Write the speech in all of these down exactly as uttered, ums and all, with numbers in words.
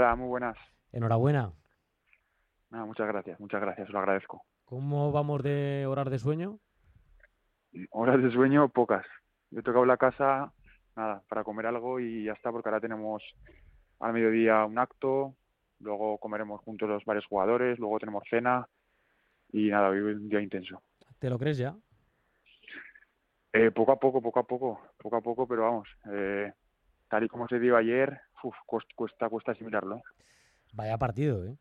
Hola, muy buenas. Enhorabuena. Nada, muchas gracias, muchas gracias, os lo agradezco. ¿Cómo vamos de horas de sueño? Horas de sueño, pocas. Yo he tocado la casa, nada, para comer algo y ya está, porque ahora tenemos al mediodía un acto, luego comeremos juntos los varios jugadores, luego tenemos cena y nada, hoy un día intenso. ¿Te lo crees ya? Eh, poco a poco, poco a poco, poco a poco, pero vamos, eh, tal y como se dio ayer, uf, cuesta, cuesta, cuesta asimilarlo, ¿eh? Vaya partido, ¿eh?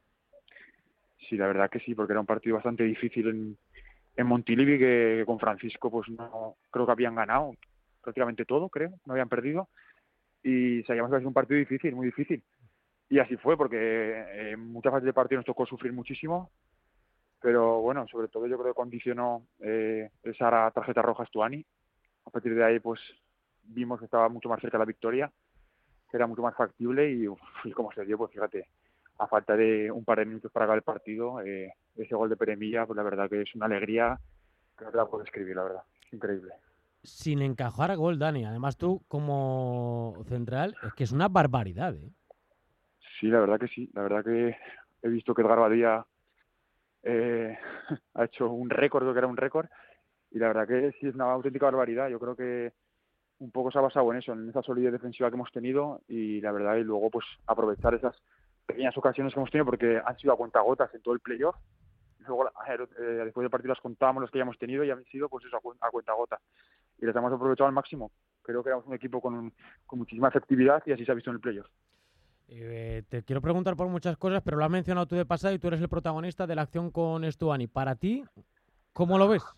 Sí, la verdad que sí, porque era un partido bastante difícil en, en Montilivi, que con Francisco pues no creo que habían ganado prácticamente todo, creo, no habían perdido y sabíamos que iba a ser un partido difícil, muy difícil. Y así fue, porque eh, en muchas fases del partido nos tocó sufrir muchísimo, pero bueno, sobre todo yo creo que condicionó eh, esa tarjeta roja a Stuani. A partir de ahí pues vimos que estaba mucho más cerca la victoria, que era mucho más factible y, uf, y como se dio, pues fíjate, a falta de un par de minutos para acabar el partido, eh, ese gol de Peremilla, pues la verdad que es una alegría que no te la puedo describir, la verdad. Es increíble. Sin encajar gol, Dani. Además, tú, como central, es que es una barbaridad, ¿eh? Sí, la verdad que sí. La verdad que he visto que Edgar Badía eh, ha hecho un récord, creo que era un récord, y la verdad que sí es una auténtica barbaridad. Yo creo que un poco se ha basado en eso, en esa solidez defensiva que hemos tenido y la verdad, y luego pues aprovechar esas pequeñas ocasiones que hemos tenido porque han sido a cuentagotas en todo el playoff. Luego, eh, después del partido las contábamos los que ya hemos tenido y han sido pues eso, a, cuen- a cuentagotas. Y las hemos aprovechado al máximo. Creo que éramos un equipo con, un- con muchísima efectividad y así se ha visto en el playoff. Eh, te quiero preguntar por muchas cosas, pero lo has mencionado tú de pasada y tú eres el protagonista de la acción con Stuani. Para ti, ¿cómo lo ves?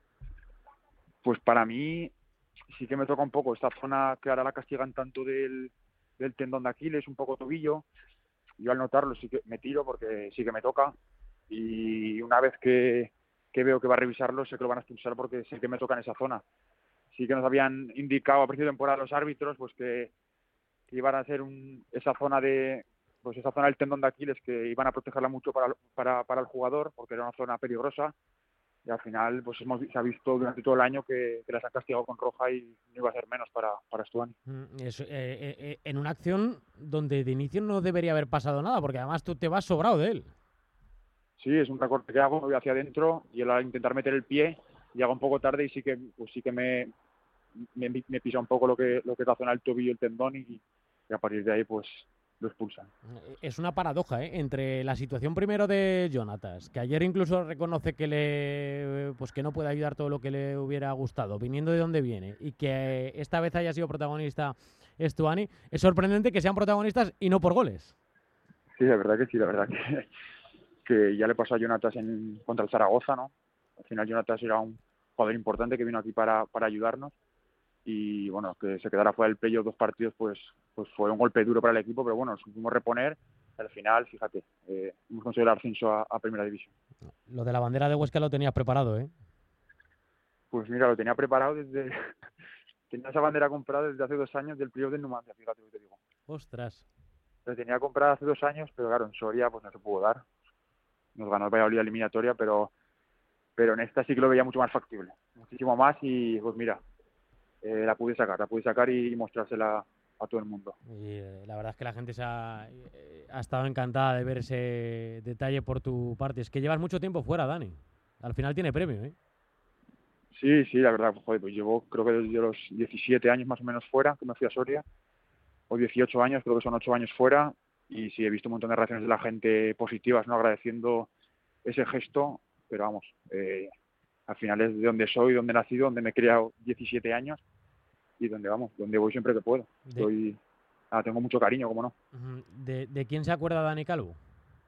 Pues para mí sí que me toca un poco esta zona que ahora la castigan tanto del, del tendón de Aquiles, un poco tobillo. Yo al notarlo sí que me tiro porque sí que me toca y una vez que, que veo que va a revisarlo sé que lo van a expulsar porque sé que me toca en esa zona. Sí que nos habían indicado a principio de temporada los árbitros pues que, que iban a hacer un, esa zona de pues esa zona del tendón de Aquiles que iban a protegerla mucho para, para, para el jugador porque era una zona peligrosa y al final pues hemos, se ha visto durante todo el año que, que las han castigado con roja y no iba a ser menos para, para Stuani. Mm, eso, eh, eh, eh, en una acción donde de inicio no debería haber pasado nada, porque además tú te vas sobrado de él. Sí, es un recorte que hago, voy hacia adentro y él al intentar meter el pie llega un poco tarde y sí que pues sí que me, me, me pisa un poco lo que lo que es la zona del tobillo y el tendón y, y a partir de ahí pues lo expulsan. Es una paradoja, ¿eh? Entre la situación primero de Jonatas, que ayer incluso reconoce que le pues que no puede ayudar todo lo que le hubiera gustado, viniendo de donde viene, y que esta vez haya sido protagonista Stuani, es sorprendente que sean protagonistas y no por goles. Sí, la verdad que sí, la verdad que, que ya le pasó a Jonatas en, contra el Zaragoza, ¿no? Al final Jonatas era un jugador importante que vino aquí para, para ayudarnos y bueno, que se quedara fuera del playoff dos partidos pues pues fue un golpe duro para el equipo, pero bueno, nos supimos reponer. Al final, fíjate, eh, hemos conseguido el ascenso a, a Primera División. Lo de la bandera de Huesca lo tenías preparado, ¿eh? Pues mira, lo tenía preparado desde... tenía esa bandera comprada desde hace dos años del playoff del Numancia, fíjate lo que te digo. Ostras. La tenía comprada hace dos años, pero claro, en Soria pues no se pudo dar. Nos ganó el Valladolid la eliminatoria, pero, pero en esta sí que lo veía mucho más factible. Muchísimo más y pues mira, eh, la pude sacar, la pude sacar y, y mostrársela a todo el mundo. Y eh, la verdad es que la gente se ha, eh, ha estado encantada de ver ese detalle por tu parte. Es que llevas mucho tiempo fuera, Dani. Al final tiene premio, ¿eh? Sí, sí, la verdad, pues, joder, pues llevo creo que desde los diecisiete años más o menos fuera, que me fui a Soria, o dieciocho años, creo que son ocho años fuera, y sí, he visto un montón de reacciones de la gente positivas, ¿no? Agradeciendo ese gesto, pero vamos, eh, al final es de donde soy, donde he nacido, donde me he criado diecisiete años, y donde vamos, donde voy siempre que puedo. De, Estoy, ah, tengo mucho cariño, como no. de, ¿De quién se acuerda Dani Calvo?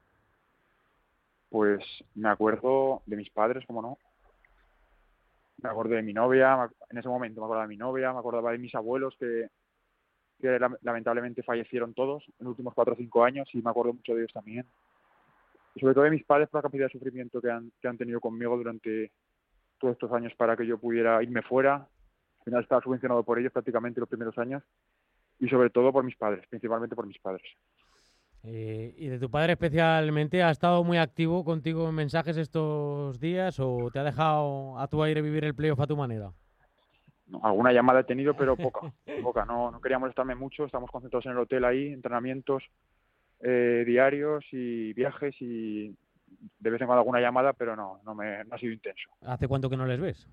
Pues me acuerdo de mis padres, como no. Me acuerdo de mi novia, en ese momento me acuerdo de mi novia, me acordaba de mis abuelos que, que lamentablemente fallecieron todos en los últimos cuatro o cinco años y me acuerdo mucho de ellos también. Y sobre todo de mis padres por la capacidad de sufrimiento que han, que han tenido conmigo durante todos estos años para que yo pudiera irme fuera. Al final estaba subvencionado por ellos prácticamente los primeros años y sobre todo por mis padres, principalmente por mis padres. Eh, ¿Y de tu padre especialmente ha estado muy activo contigo en mensajes estos días o te ha dejado a tu aire vivir el playoff a tu manera? No, alguna llamada he tenido, pero poca, poca. No, no quería molestarme mucho, estamos concentrados en el hotel ahí, entrenamientos, eh, diarios y viajes y de vez en cuando alguna llamada, pero no, no, me, no ha sido intenso. ¿Hace cuánto que no les ves?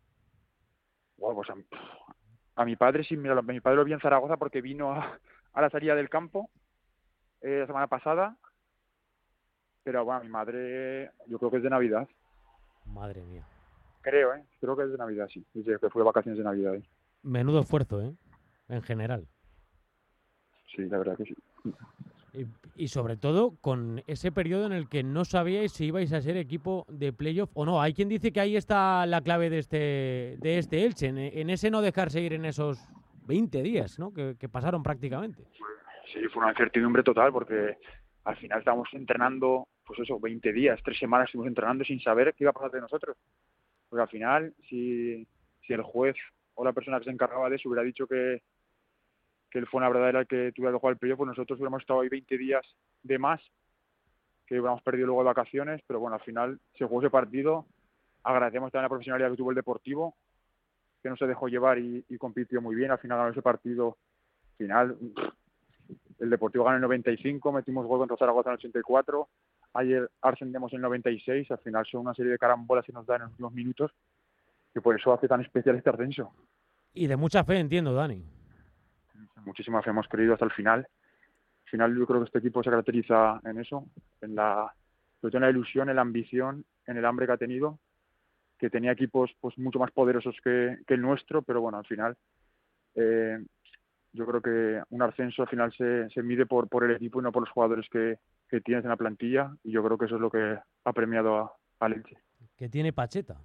Bueno, pues a, a mi padre sí, mira, a mi padre lo vi en Zaragoza porque vino a, a la salida del campo eh, la semana pasada, pero bueno, a mi madre yo creo que es de Navidad. Madre mía. Creo, ¿eh? Creo que es de Navidad, sí. Dice que fue de vacaciones de Navidad. ¿eh? Menudo esfuerzo, ¿eh? En general. Sí, la verdad que sí. Y, y sobre todo con ese periodo en el que no sabíais si ibais a ser equipo de playoff o no. Hay quien dice que ahí está la clave de este, de este Elche, en, en ese no dejarse ir en esos veinte días, ¿no? Que, que pasaron prácticamente. Sí, fue una incertidumbre total porque al final estábamos entrenando, pues eso, veinte días, tres semanas estuvimos entrenando sin saber qué iba a pasar de nosotros. Porque al final, si, si el juez o la persona que se encargaba de eso hubiera dicho que, que él fue una verdadera el que tuviera que jugar el playoff, pues nosotros hubiéramos estado ahí veinte días de más, que hubiéramos perdido luego de vacaciones, pero bueno, al final se jugó ese partido. Agradecemos también la profesionalidad que tuvo el Deportivo, que no se dejó llevar y, y compitió muy bien. Al final ganó ese partido final. El Deportivo ganó en el noventa y cinco, metimos gol contra Zaragoza en el ochenta y cuatro. Ayer ascendemos en el noventa y seis. Al final son una serie de carambolas que nos dan en los últimos minutos, que por eso hace tan especial este ascenso. Y de mucha fe, entiendo, Dani. Muchísima fe hemos creído hasta el final. Al final yo creo que este equipo se caracteriza en eso, en la, sobre todo en la ilusión, en la ambición, en el hambre que ha tenido, que tenía equipos pues mucho más poderosos que, que el nuestro, pero bueno, al final eh, yo creo que un ascenso al final se, se mide por, por el equipo y no por los jugadores que, que tienes en la plantilla, y yo creo que eso es lo que ha premiado a, a Elche. Que tiene Pacheta.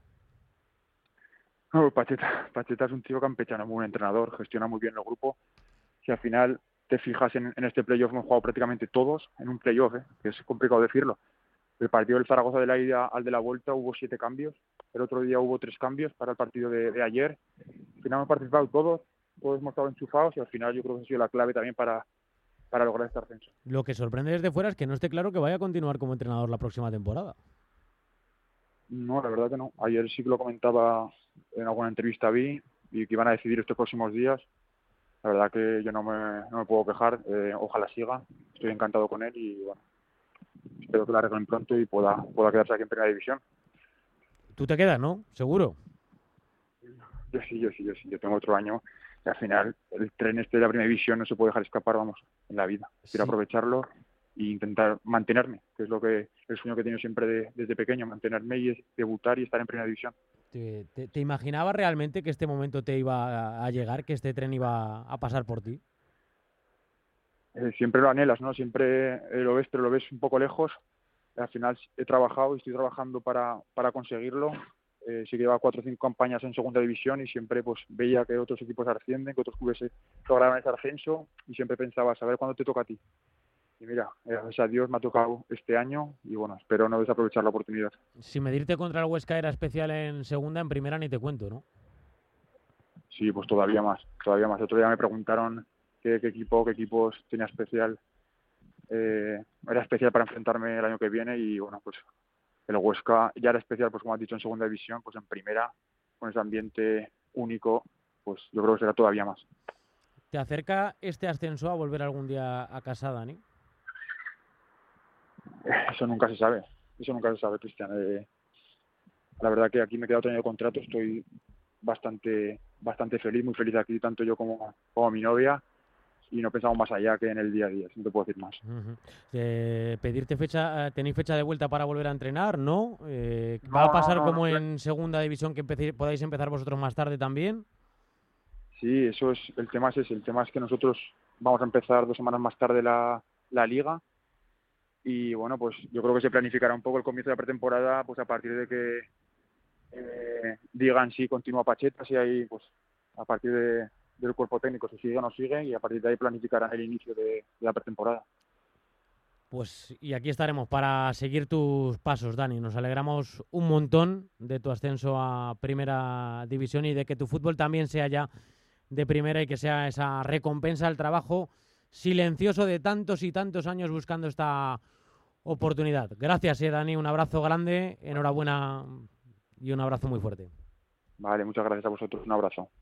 No, Pacheta, Pacheta es un tío campechano, muy buen entrenador, gestiona muy bien el grupo. Si al final te fijas en, en este playoff, hemos jugado prácticamente todos en un playoff, ¿eh? Que es complicado decirlo. El partido del Zaragoza de la ida al de la vuelta hubo siete cambios, el otro día hubo tres cambios para el partido de, de ayer. Al final hemos participado todos, todos hemos estado enchufados y al final yo creo que ha sido la clave también para, para lograr este ascenso. Lo que sorprende desde fuera es que no esté claro que vaya a continuar como entrenador la próxima temporada. No, la verdad que no. Ayer sí que lo comentaba en alguna entrevista, vi, y que iban a decidir estos próximos días. La verdad que yo no me, no me puedo quejar, eh, ojalá siga, estoy encantado con él y bueno, espero que la arreglen pronto y pueda, pueda quedarse aquí en Primera División. Tú te quedas, ¿no? Seguro. Yo sí, yo sí, yo sí, yo tengo otro año y al final el tren este de la Primera División no se puede dejar escapar, vamos, en la vida. Quiero sí. aprovecharlo e intentar mantenerme, que es lo que el sueño que he tenido siempre de, desde pequeño, mantenerme y debutar y estar en Primera División. ¿Te, te, te imaginabas realmente que este momento te iba a, a llegar, que este tren iba a pasar por ti? Eh, siempre lo anhelas, ¿no? Siempre eh, lo ves, pero lo ves un poco lejos. Al final he trabajado y estoy trabajando para, para conseguirlo. Eh, sí que lleva cuatro o cinco campañas en segunda división y siempre pues veía que otros equipos ascienden, que otros clubes lograban ese ascenso y siempre pensaba, a ver cuándo te toca a ti. Y mira, gracias a Dios me ha tocado este año y bueno, espero no desaprovechar la oportunidad. Si medirte contra el Huesca era especial en segunda, en primera ni te cuento, ¿no? Sí, pues todavía más, todavía más. El otro día me preguntaron qué, qué equipo, qué equipos tenía especial, eh, era especial para enfrentarme el año que viene y bueno, pues el Huesca ya era especial, pues como has dicho, en segunda división, pues en primera, con ese ambiente único, pues yo creo que será todavía más. ¿Te acerca este ascenso a volver algún día a casa, Dani? Eso nunca se sabe, eso nunca se sabe, Cristian. Eh, la verdad que aquí me he quedado teniendo contrato, estoy bastante bastante feliz, muy feliz aquí, tanto yo como, como mi novia, y no pensamos más allá que en el día a día, no te puedo decir más. Uh-huh. eh, ¿Pedirte fecha, tenéis fecha de vuelta para volver a entrenar, no? Eh, no ¿Va a pasar no, no, como no, en segunda división, que empecé, podáis empezar vosotros más tarde también? Sí, eso es, el tema es ese, el tema es que nosotros vamos a empezar dos semanas más tarde la, la liga. Y bueno, pues yo creo que se planificará un poco el comienzo de la pretemporada, pues a partir de que eh, digan si continúa Pacheta, si hay, pues a partir de, del cuerpo técnico, si sigue o no sigue, y a partir de ahí planificarán el inicio de, de la pretemporada. Pues y aquí estaremos para seguir tus pasos, Dani. Nos alegramos un montón de tu ascenso a Primera División y de que tu fútbol también sea ya de primera y que sea esa recompensa al trabajo silencioso de tantos y tantos años buscando esta oportunidad. Gracias, eh, Dani. Un abrazo grande, enhorabuena y un abrazo muy fuerte. Vale, muchas gracias a vosotros. Un abrazo.